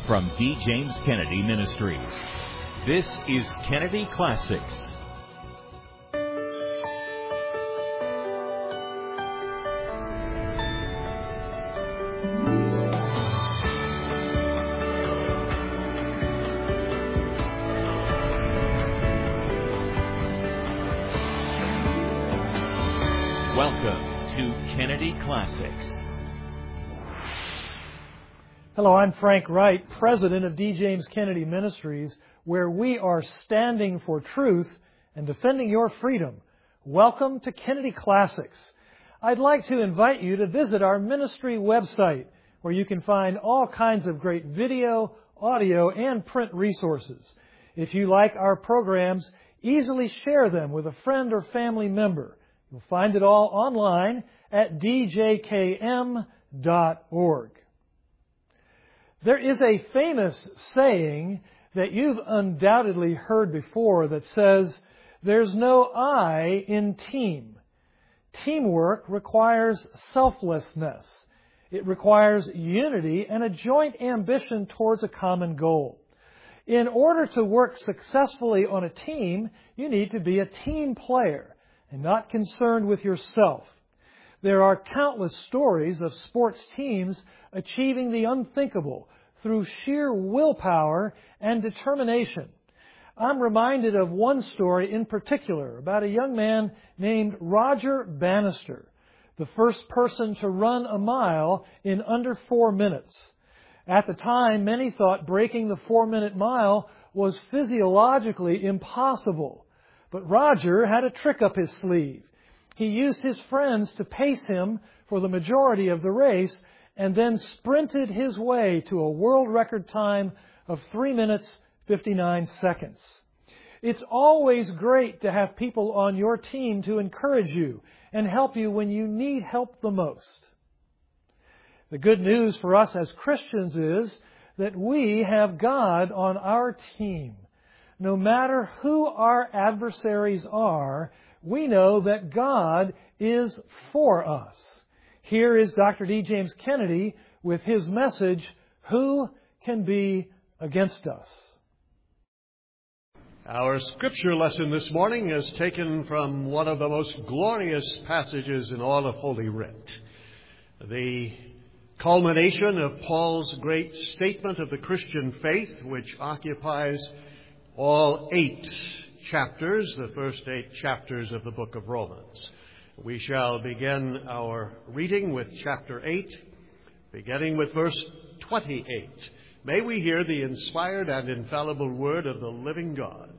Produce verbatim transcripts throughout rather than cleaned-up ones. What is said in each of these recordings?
from D. James Kennedy Ministries. This is Kennedy Classics. Welcome to Kennedy Classics. Hello, I'm Frank Wright, President of D. James Kennedy Ministries, where we are standing for truth and defending your freedom. Welcome to Kennedy Classics. I'd like to invite you to visit our ministry website, where you can find all kinds of great video, audio, and print resources. If you like our programs, easily share them with a friend or family member. You'll find it all online at d j k m dot org. There is a famous saying that you've undoubtedly heard before that says, "There's no I in team." Teamwork requires selflessness. It requires unity and a joint ambition towards a common goal. In order to work successfully on a team, you need to be a team player and not concerned with yourself. There are countless stories of sports teams achieving the unthinkable through sheer willpower and determination. I'm reminded of one story in particular about a young man named Roger Bannister, the first person to run a mile in under four minutes. At the time, many thought breaking the four-minute mile was physiologically impossible. But Roger had a trick up his sleeve. He used his friends to pace him for the majority of the race and then sprinted his way to a world record time of three minutes, fifty-nine seconds. It's always great to have people on your team to encourage you and help you when you need help the most. The good news for us as Christians is that we have God on our team. No matter who our adversaries are, we know that God is for us. Here is Doctor D. James Kennedy with his message, "Who can be against us?" Our scripture lesson this morning is taken from one of the most glorious passages in all of Holy Writ. The culmination of Paul's great statement of the Christian faith, which occupies all eight chapters, the first eight chapters of the book of Romans. We shall begin our reading with chapter eight, beginning with verse twenty-eight. May we hear the inspired and infallible word of the living God.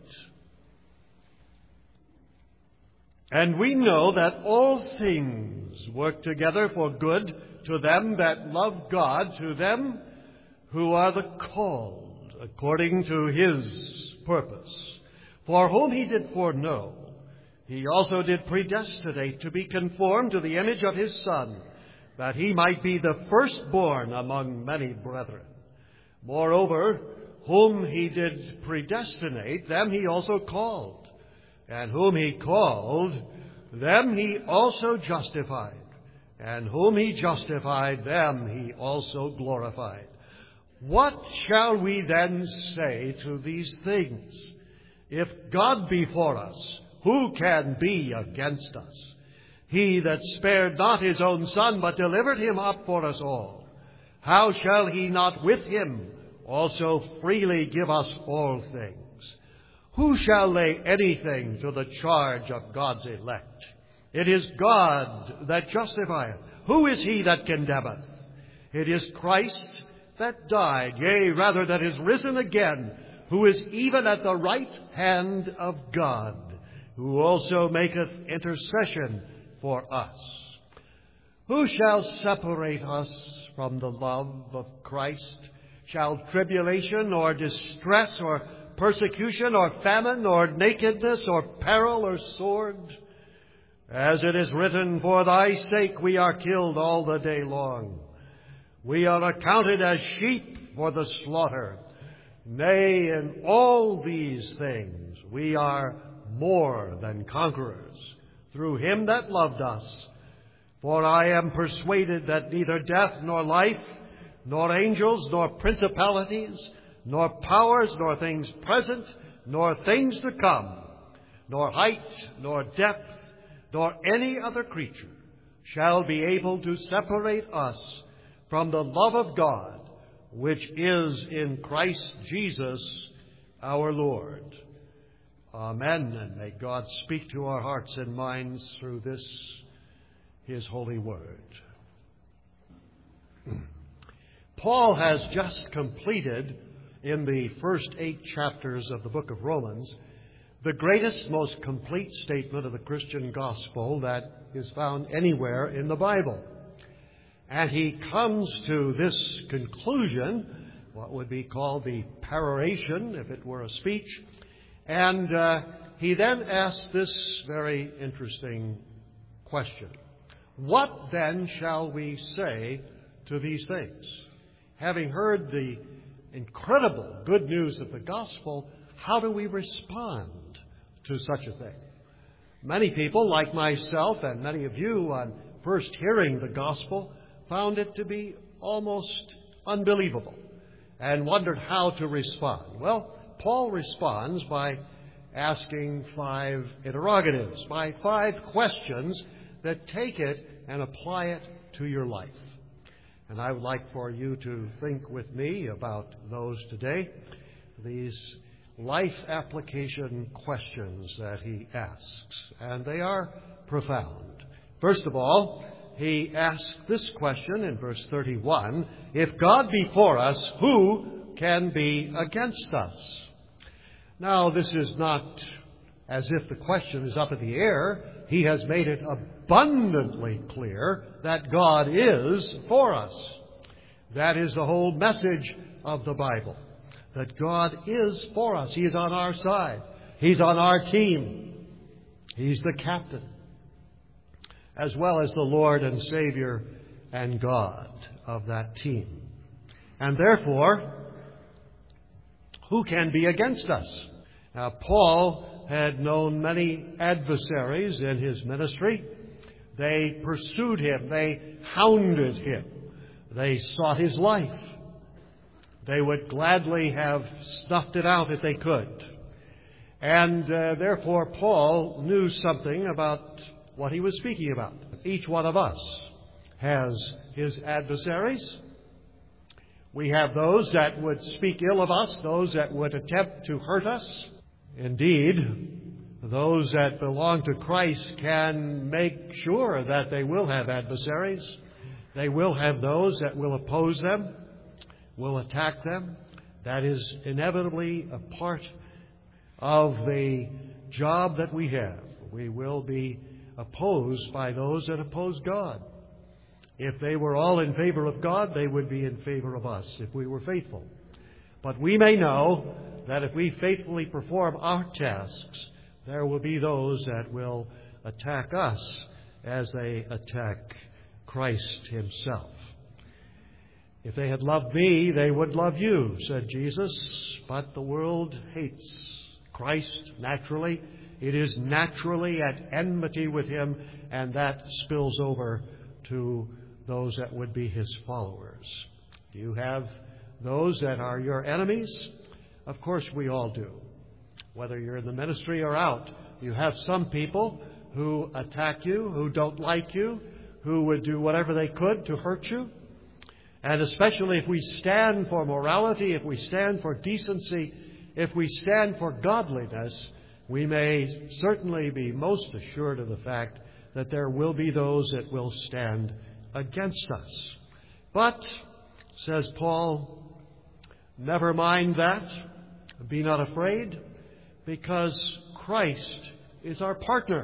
And we know that all things work together for good to them that love God, to them who are the called according to His purpose. For whom He did foreknow, He also did predestinate to be conformed to the image of His Son, that He might be the firstborn among many brethren. Moreover, whom He did predestinate, them He also called. And whom He called, them He also justified. And whom He justified, them He also glorified. What shall we then say to these things? If God be for us, who can be against us? He that spared not His own Son, but delivered Him up for us all, how shall He not with Him also freely give us all things? Who shall lay anything to the charge of God's elect? It is God that justifieth. Who is he that condemneth? It is Christ that died, yea, rather that is risen again, who is even at the right hand of God, who also maketh intercession for us. Who shall separate us from the love of Christ? Shall tribulation or distress or persecution or famine or nakedness or peril or sword? As it is written, for thy sake we are killed all the day long. We are accounted as sheep for the slaughter. Nay, in all these things we are more than conquerors, through Him that loved us. For I am persuaded that neither death nor life, nor angels, nor principalities, nor powers, nor things present, nor things to come, nor height, nor depth, nor any other creature shall be able to separate us from the love of God, which is in Christ Jesus our Lord. Amen. And may God speak to our hearts and minds through this, His holy word. Paul has just completed, in the first eight chapters of the book of Romans, the greatest, most complete statement of the Christian gospel that is found anywhere in the Bible. And he comes to this conclusion, what would be called the peroration, if it were a speech, and uh, he then asks this very interesting question. What then shall we say to these things? Having heard the incredible good news of the gospel, how do we respond to such a thing? Many people, like myself and many of you, on first hearing the gospel, found it to be almost unbelievable and wondered how to respond. Well, Paul responds by asking five interrogatives, by five questions that take it and apply it to your life. And I would like for you to think with me about those today, these life application questions that he asks. And they are profound. First of all, he asks this question in verse thirty-one, if God be for us, who can be against us? Now, this is not as if the question is up in the air. He has made it abundantly clear that God is for us. That is the whole message of the Bible, that God is for us. He is on our side. He's on our team. He's the captain, as well as the Lord and Savior and God of that team. And therefore, who can be against us? Now, Paul had known many adversaries in his ministry. They pursued him. They hounded him. They sought his life. They would gladly have snuffed it out if they could. And uh, therefore, Paul knew something about what he was speaking about. Each one of us has his adversaries. We have those that would speak ill of us, those that would attempt to hurt us. Indeed, those that belong to Christ can make sure that they will have adversaries. They will have those that will oppose them, will attack them. That is inevitably a part of the job that we have. We will be opposed by those that oppose God. If they were all in favor of God, they would be in favor of us if we were faithful. But we may know that if we faithfully perform our tasks, there will be those that will attack us as they attack Christ himself. If they had loved me, they would love you, said Jesus, but the world hates Christ naturally. It is naturally at enmity with him, and that spills over to those that would be his followers. Do you have those that are your enemies? Of course we all do. Whether you're in the ministry or out, you have some people who attack you, who don't like you, who would do whatever they could to hurt you. And especially if we stand for morality, if we stand for decency, if we stand for godliness, we may certainly be most assured of the fact that there will be those that will stand against us. But, says Paul, never mind that. Be not afraid, because Christ is our partner.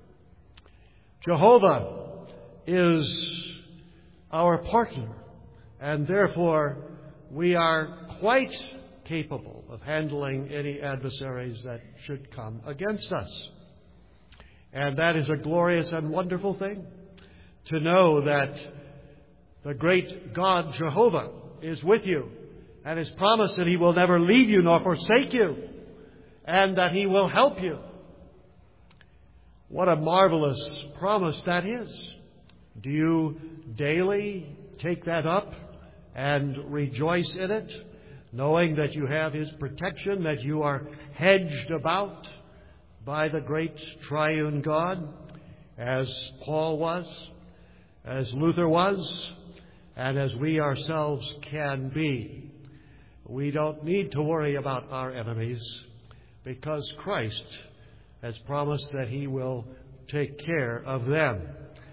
Jehovah is our partner, and therefore we are quite capable of handling any adversaries that should come against us. And that is a glorious and wonderful thing, to know that the great God Jehovah is with you and has promised that he will never leave you nor forsake you, and that he will help you. What a marvelous promise that is. Do you daily take that up and rejoice in it, knowing that you have His protection, that you are hedged about by the great triune God, as Paul was, as Luther was, and as we ourselves can be. We don't need to worry about our enemies, because Christ has promised that He will take care of them.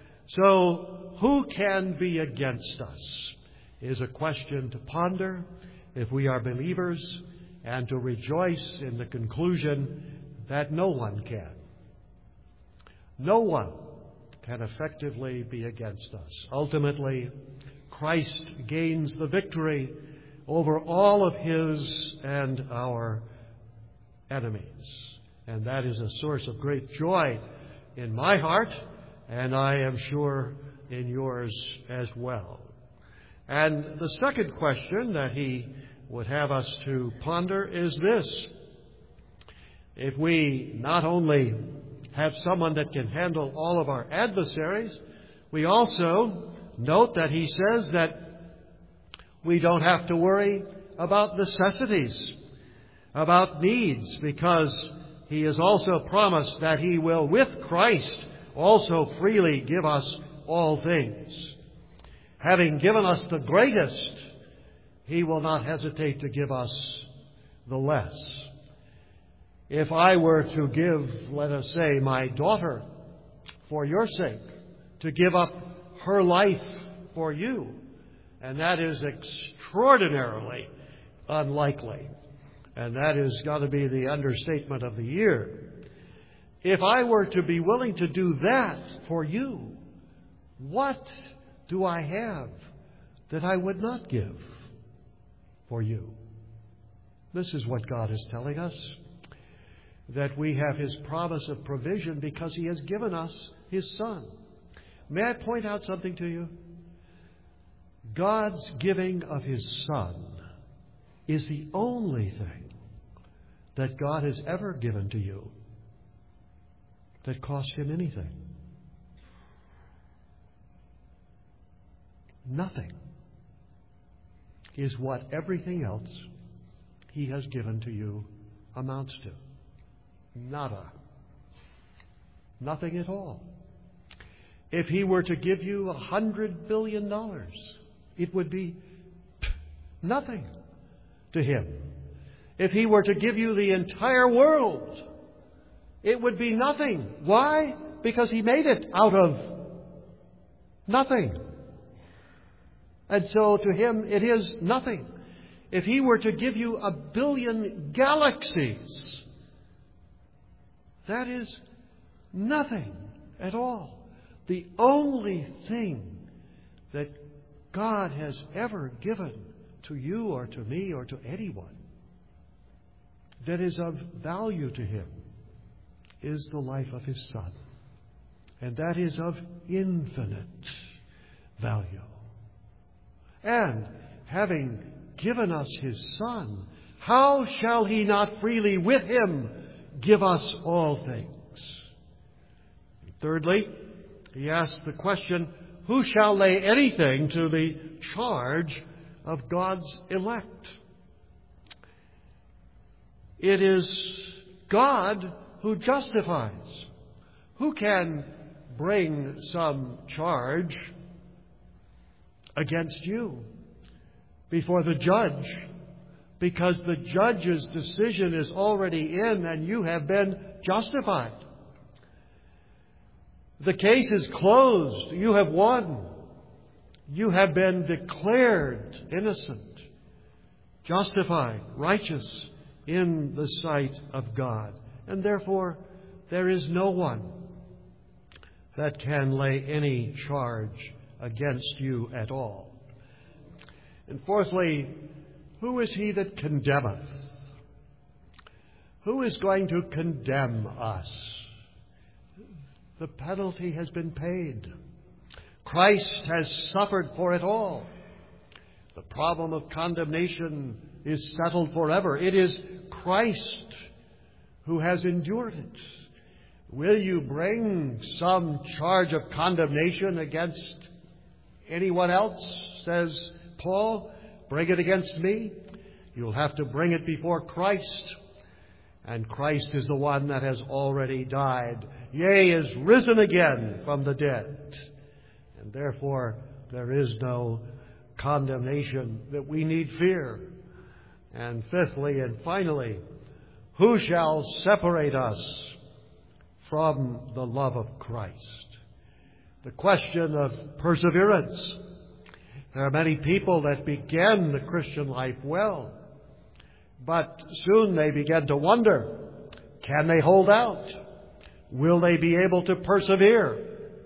So, who can be against us is a question to ponder if we are believers, and to rejoice in the conclusion that no one can. No one can effectively be against us. Ultimately, Christ gains the victory over all of His and our enemies. And that is a source of great joy in my heart, and I am sure in yours as well. And the second question that he would have us to ponder is this: if we not only have someone that can handle all of our adversaries, we also note that he says that we don't have to worry about necessities, about needs, because he has also promised that he will, with Christ, also freely give us all things. Having given us the greatest, he will not hesitate to give us the less. If I were to give, let us say, my daughter for your sake, to give up her life for you, and that is extraordinarily unlikely, and that is got to be the understatement of the year. If I were to be willing to do that for you, what do I have that I would not give for you? This is what God is telling us, that we have His promise of provision because He has given us His Son. May I point out something to you? God's giving of His Son is the only thing that God has ever given to you that cost Him anything. Nothing is what everything else He has given to you amounts to. Nada. Nothing at all. If He were to give you a hundred billion dollars, it would be nothing to Him. If He were to give you the entire world, it would be nothing. Why? Because He made it out of nothing. And so to Him it is nothing. If He were to give you a billion galaxies, that is nothing at all. The only thing that God has ever given to you or to me or to anyone that is of value to Him is the life of His Son. And that is of infinite value. And having given us His Son, how shall He not freely with Him give us all things? Thirdly, he asks the question, who shall lay anything to the charge of God's elect? It is God who justifies. Who can bring some charge against you before the judge? Because the judge's decision is already in and you have been justified. The case is closed. You have won. You have been declared innocent, justified, righteous in the sight of God. And therefore, there is no one that can lay any charge against you at all. And fourthly, who is he that condemneth? Who is going to condemn us? The penalty has been paid. Christ has suffered for it all. The problem of condemnation is settled forever. It is Christ who has endured it. Will you bring some charge of condemnation against anyone else, says Paul, bring it against me. You'll have to bring it before Christ. And Christ is the one that has already died, yea, is risen again from the dead. And therefore, there is no condemnation that we need fear. And fifthly and finally, who shall separate us from the love of Christ? The question of perseverance. There are many people that begin the Christian life well, but soon they begin to wonder, can they hold out? Will they be able to persevere?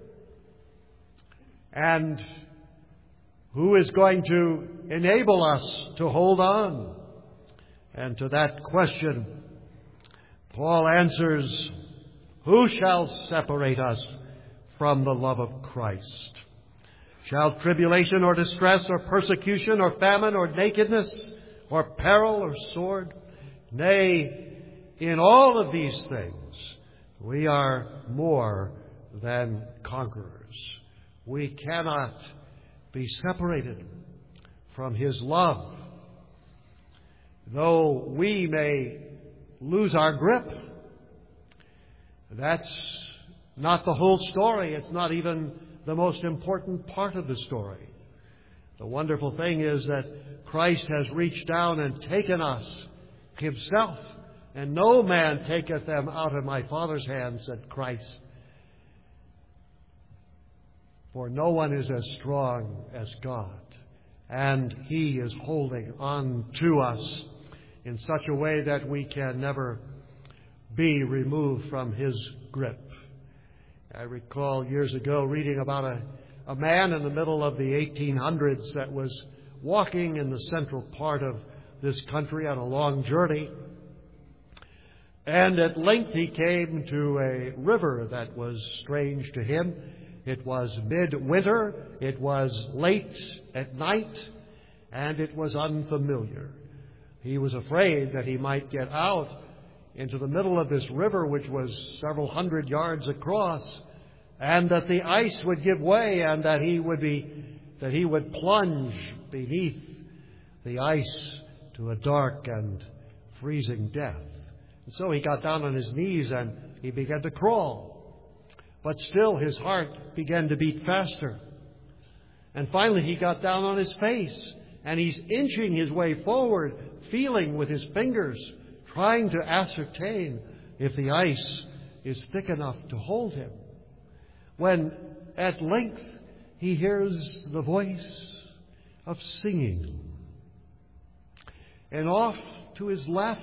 And who is going to enable us to hold on? And to that question, Paul answers, who shall separate us from the love of Christ? Shall tribulation or distress or persecution or famine or nakedness or peril or sword? Nay, in all of these things we are more than conquerors. We cannot be separated from His love. Though we may lose our grip, that's not the whole story. It's not even the most important part of the story. The wonderful thing is that Christ has reached down and taken us Himself. And no man taketh them out of my Father's hand, said Christ. For no one is as strong as God. And He is holding on to us in such a way that we can never be removed from His grip. I recall years ago reading about a, a man in the middle of the eighteen hundreds that was walking in the central part of this country on a long journey. And at length he came to a river that was strange to him. It was midwinter, it was late at night, and it was unfamiliar. He was afraid that he might get out into the middle of this river, which was several hundred yards across, and that the ice would give way and that he would be, that he would plunge beneath the ice to a dark and freezing death. And so he got down on his knees and he began to crawl. But still his heart began to beat faster. And finally he got down on his face and he's inching his way forward, feeling with his fingers, trying to ascertain if the ice is thick enough to hold him. When at length he hears the voice of singing. And off to his left,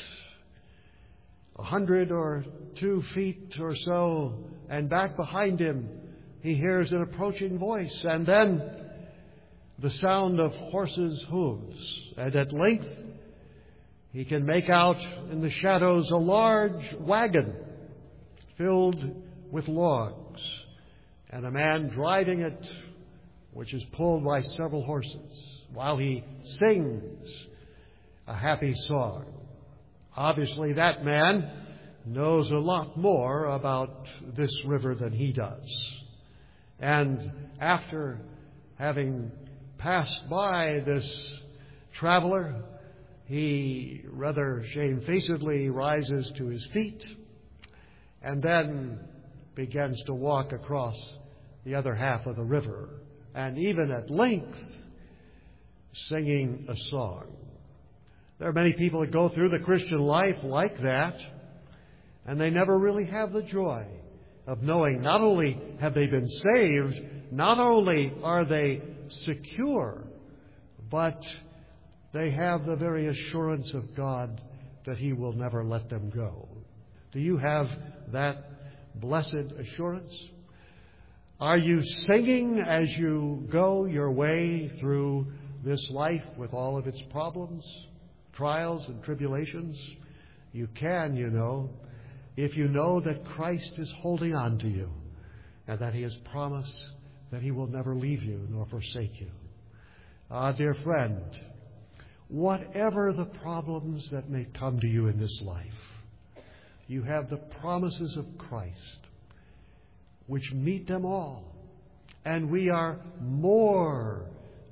a hundred or two feet or so, and back behind him, he hears an approaching voice, and then the sound of horses' hooves. And at length, he can make out in the shadows a large wagon filled with logs, and a man driving it, which is pulled by several horses, while he sings a happy song. Obviously, that man knows a lot more about this river than he does. And after having passed by this traveler, he rather shamefacedly rises to his feet and then begins to walk across the other half of the river, and even at length singing a song. There are many people that go through the Christian life like that, and they never really have the joy of knowing not only have they been saved, not only are they secure, but they have the very assurance of God that He will never let them go. Do you have that blessed assurance? Are you singing as you go your way through this life with all of its problems, trials and tribulations? You can, you know, if you know that Christ is holding on to you and that He has promised that He will never leave you nor forsake you. Ah, dear friend, whatever the problems that may come to you in this life, you have the promises of Christ which meet them all. And we are more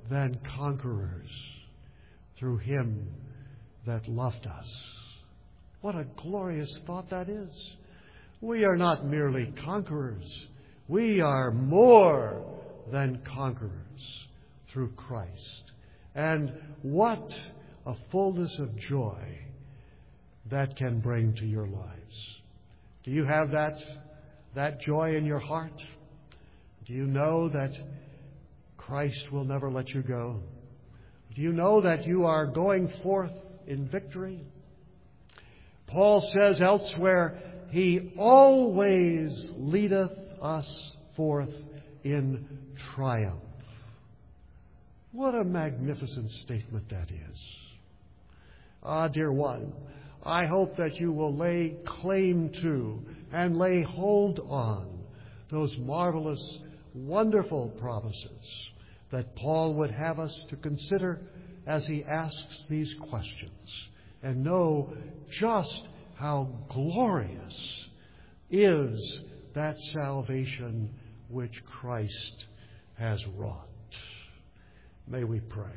than conquerors through Him that loved us. What a glorious thought that is. We are not merely conquerors. We are more than conquerors through Christ. And what a fullness of joy that can bring to your lives. Do you have that, that joy in your heart? Do you know that Christ will never let you go? Do you know that you are going forth in victory? Paul says elsewhere, He always leadeth us forth in triumph. What a magnificent statement that is. Ah, dear one, I hope that you will lay claim to and lay hold on those marvelous, wonderful promises that Paul would have us to consider as he asks these questions, and know just how glorious is that salvation which Christ has wrought. May we pray.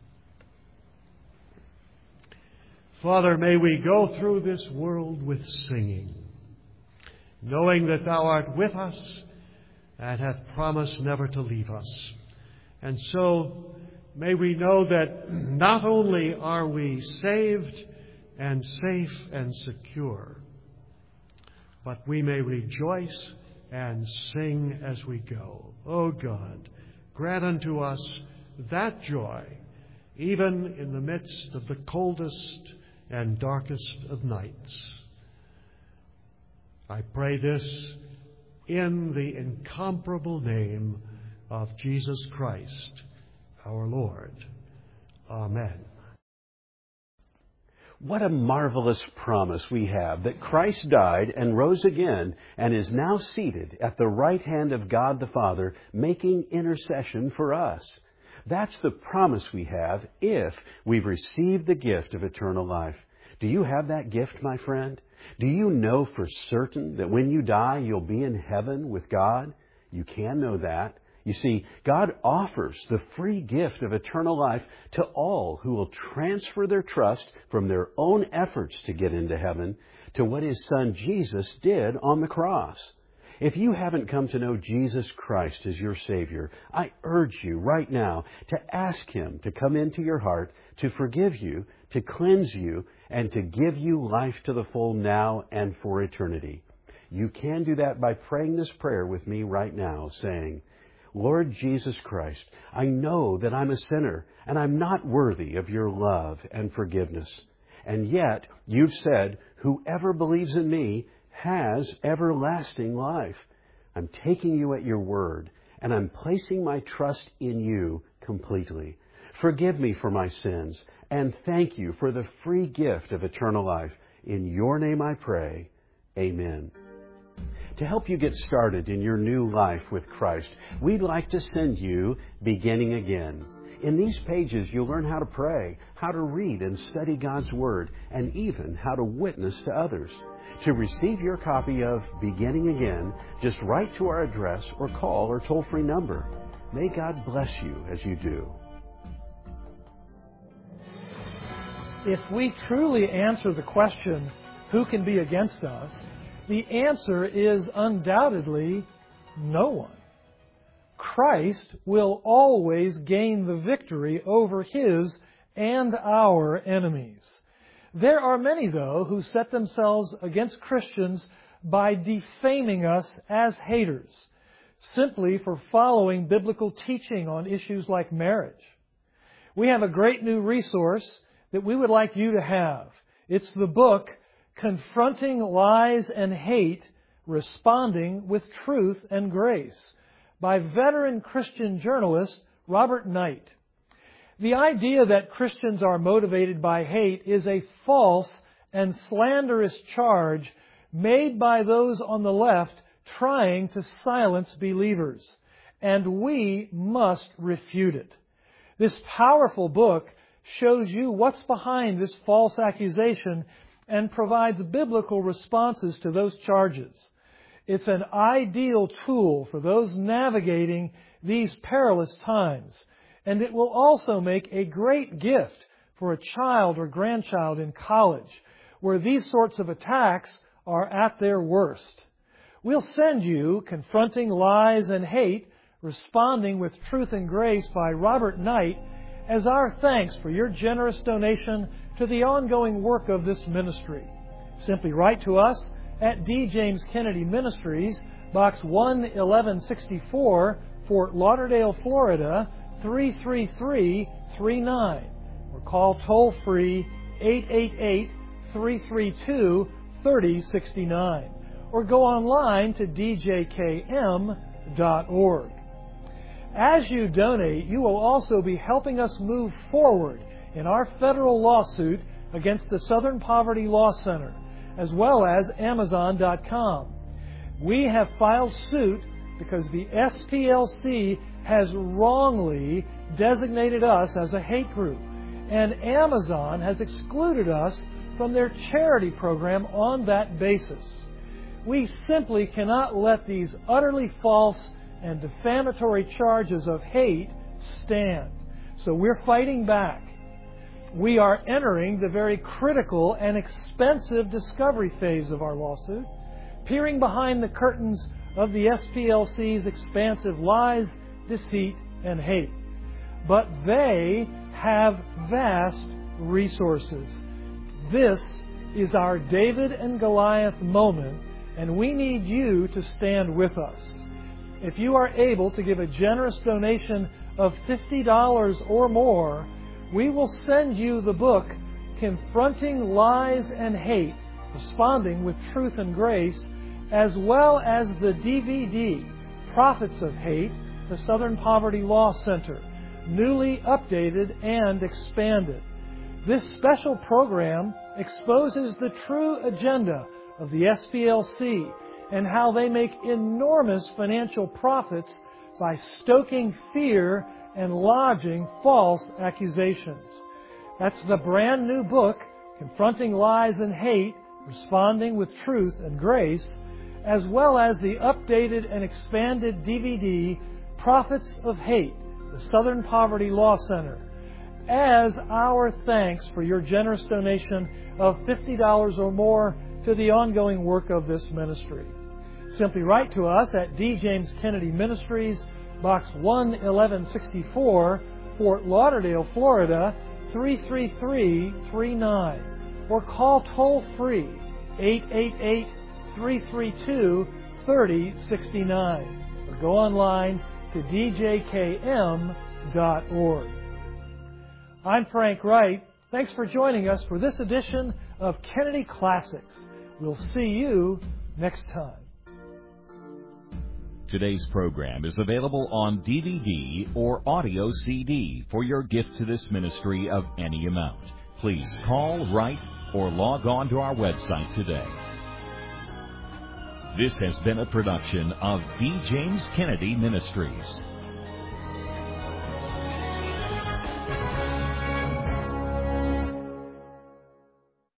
Father, may we go through this world with singing, knowing that Thou art with us and hath promised never to leave us. And so may we know that not only are we saved and safe and secure, but we may rejoice and sing as we go. O God, grant unto us that joy, even in the midst of the coldest and darkest of nights. I pray this in the incomparable name of Jesus Christ, our Lord. Amen. What a marvelous promise we have that Christ died and rose again and is now seated at the right hand of God the Father, making intercession for us. That's the promise we have if we've received the gift of eternal life. Do you have that gift, my friend? Do you know for certain that when you die, you'll be in heaven with God? You can know that. You see, God offers the free gift of eternal life to all who will transfer their trust from their own efforts to get into heaven to what His Son Jesus did on the cross. If you haven't come to know Jesus Christ as your Savior, I urge you right now to ask Him to come into your heart, to forgive you, to cleanse you, and to give you life to the full now and for eternity. You can do that by praying this prayer with me right now, saying, Lord Jesus Christ, I know that I'm a sinner and I'm not worthy of your love and forgiveness. And yet you've said, whoever believes in me has everlasting life. I'm taking you at your word, and I'm placing my trust in you completely. Forgive me for my sins, and thank you for the free gift of eternal life. In your name I pray. Amen. To help you get started in your new life with Christ, we'd like to send you Beginning Again. In these pages, you'll learn how to pray, how to read and study God's Word, and even how to witness to others. To receive your copy of Beginning Again, just write to our address or call our toll-free number. May God bless you as you do. If we truly answer the question, who can be against us, the answer is undoubtedly no one. Christ will always gain the victory over His and our enemies. There are many, though, who set themselves against Christians by defaming us as haters, simply for following biblical teaching on issues like marriage. We have a great new resource that we would like you to have. It's the book, Confronting Lies and Hate, Responding with Truth and Grace, by veteran Christian journalist Robert Knight. The idea that Christians are motivated by hate is a false and slanderous charge made by those on the left trying to silence believers, and we must refute it. This powerful book shows you what's behind this false accusation and provides biblical responses to those charges. It's an ideal tool for those navigating these perilous times, and it will also make a great gift for a child or grandchild in college, where these sorts of attacks are at their worst. We'll send you Confronting Lies and Hate, Responding with Truth and Grace by Robert Knight as our thanks for your generous donation to the ongoing work of this ministry. Simply write to us at D. James Kennedy Ministries, Box one eleven sixty-four, Fort Lauderdale, Florida, three three three three nine. Or call toll-free eight eight eight, three three two, three oh six nine. Or go online to d j k m dot org. As you donate, you will also be helping us move forward in our federal lawsuit against the Southern Poverty Law Center, as well as Amazon dot com. We have filed suit because the S P L C has wrongly designated us as a hate group, and Amazon has excluded us from their charity program on that basis. We simply cannot let these utterly false and defamatory charges of hate stand. So we're fighting back. We are entering the very critical and expensive discovery phase of our lawsuit, peering behind the curtains of the S P L C's expansive lies, deceit, and hate. But they have vast resources. This is our David and Goliath moment, and we need you to stand with us. If you are able to give a generous donation of fifty dollars or more, we will send you the book, Confronting Lies and Hate, Responding with Truth and Grace, as well as the D V D, Prophets of Hate, the Southern Poverty Law Center, newly updated and expanded. This special program exposes the true agenda of the S P L C and how they make enormous financial profits by stoking fear and lodging false accusations. That's the brand new book, Confronting Lies and Hate, Responding with Truth and Grace, as well as the updated and expanded D V D, Prophets of Hate, the Southern Poverty Law Center, as our thanks for your generous donation of fifty dollars or more to the ongoing work of this ministry. Simply write to us at D. James Kennedy Ministries, Box one eleven sixty-four, Fort Lauderdale, Florida, three three three three nine. Or call toll-free eight eight eight, three three two, three oh six nine. Or go online to d j k m dot org. I'm Frank Wright. Thanks for joining us for this edition of Kennedy Classics. We'll see you next time. Today's program is available on D V D or audio C D for your gift to this ministry of any amount. Please call, write, or log on to our website today. This has been a production of D. James Kennedy Ministries.